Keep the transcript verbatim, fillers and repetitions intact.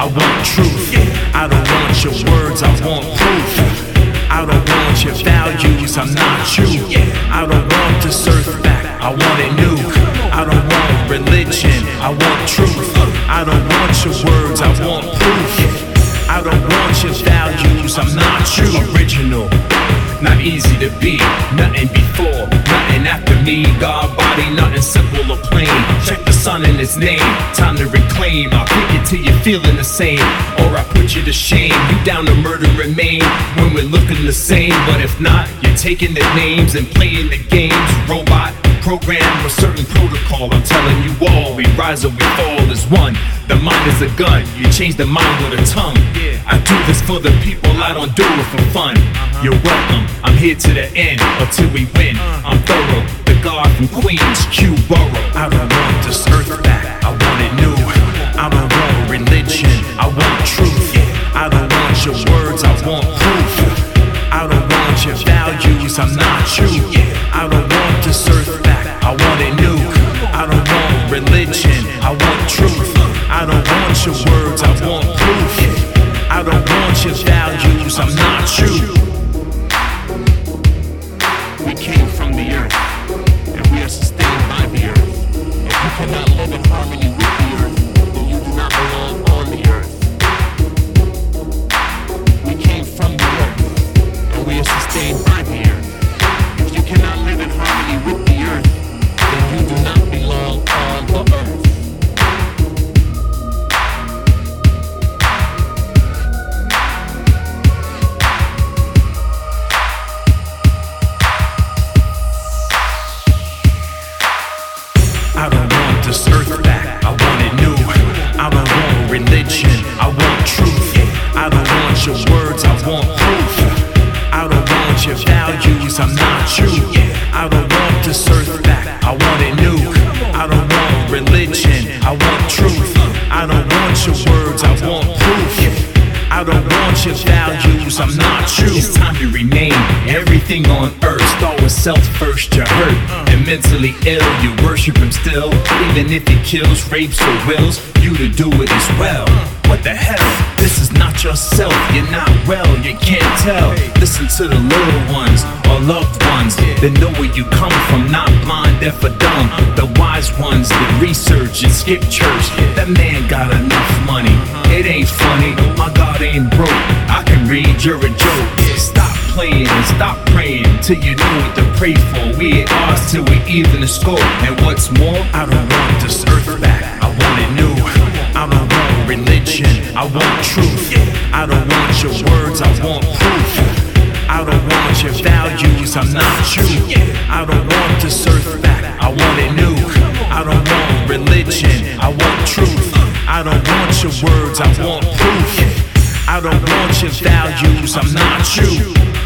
I want truth. I don't want your words, I want proof. I don't want your values, I'm not you. I don't want to surf back, I want it new. I don't want religion, I want truth. I don't want your words, I want proof. I don't want your values, I'm not you. Original, not easy to be. Nothing before, nothing after me. God body, nothing simple or plain. Check the sun in its name, time to reclaim. I'll kick it till you're feeling the same, or I put you to shame. You down to murder remain when we're looking the same. But if not, you're taking the names and playing the games. Robot, program, a certain protocol. I'm telling you all, we rise or we fall as one. The mind is a gun, you change the mind with a tongue. I do this for the people, I don't do it for fun. You're welcome, I'm here to the end, until we win. I'm thorough, the God from Queens, Q Borough. I don't want this earth back, I want it new. I don't want religion, I want truth. I don't want your words, I want proof. I don't want your values, I'm not you. I don't want this earth back, I want it new. I don't want religion, I want truth. I don't want your words, I want proof. I don't want your values, I'm not you. We came from the earth, and we are sustained by the earth. If you cannot live in harmony with the earth, then you do not belong on the earth. We came from the earth, and we are sustained by the earth. If you cannot live in harmony with the earth, then you do not belong on the earth. I don't want this earth back, I want it new. I don't want religion, I want truth. I don't want your words, I want proof. I don't want your values, I'm not you. I don't want this earth back, I want it new. I don't want religion, I want truth. I don't want your words, I want proof. I don't want your values, I'm not you. It's time to rename everything on earth. Start with self first, you're hurt and mentally ill. You worship him still, even if he kills, rapes or wills you to do it as well. What the hell? This is not yourself, you're not well, you can't tell. Listen to the little ones or loved ones that know where you come from, not blind, deaf or dumb. The wise ones that research and skip church. That man got enough money, it ain't funny. My God ain't broke, I can read, you're a joke. Stop playing and stop praying till you know what to pray for. We at odds till we even the score. And what's more, I don't want this earth back, I want it new. I don't want religion, I want truth. I don't want your words, I want proof. I don't want your values, I'm not you. I don't want this earth back, I want it new. I don't want religion, I want truth. I don't want your words, I want proof. I don't want your values, I'm not you.